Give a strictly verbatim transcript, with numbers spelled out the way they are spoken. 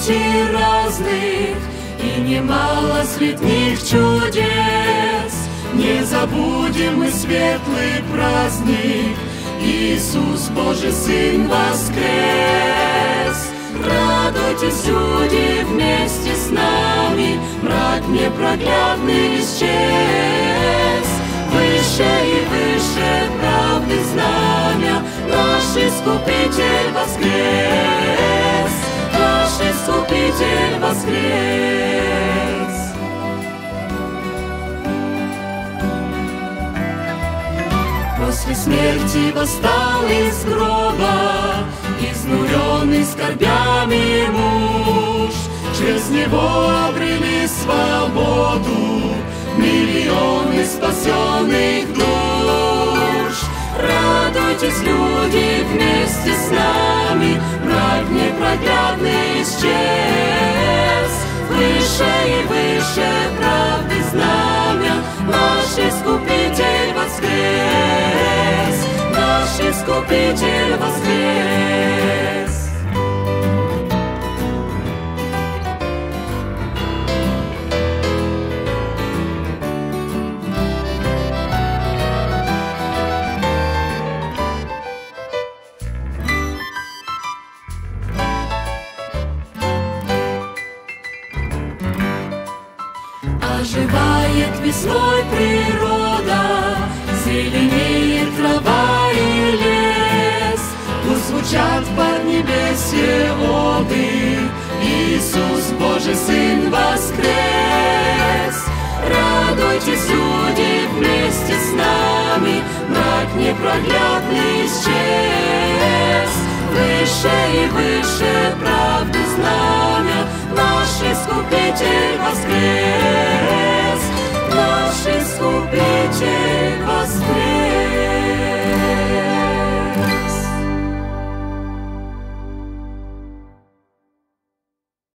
событий разных и немало светних чудес. Не забудем мы светлый праздник, Иисус, Божий Сын, воскрес. Радуйтесь, люди, вместе с нами, мрак непроглядный исчез. Выше и выше правды знамя, наш Искупитель воскрес, наш Искупитель воскрес. После смерти восстал из гроба, изнуренный скорбями муж. Через него обрели свободу миллионы спасенных душ. Радуйтесь, люди, вместе с нами, мрак непроглядный исчез. Выше и выше правды знамя, наш Искупитель воскрес, наш Искупитель воскрес. Оживает весной природа, зеленеет трава и лес. Пусть звучат в поднебесье оды, Иисус, Божий Сын, воскрес. Радуйтесь, люди, вместе с нами, мрак непроглядный исчез. Выше и выше правды знамя, наш Искупитель воскрес, наш Искупитель.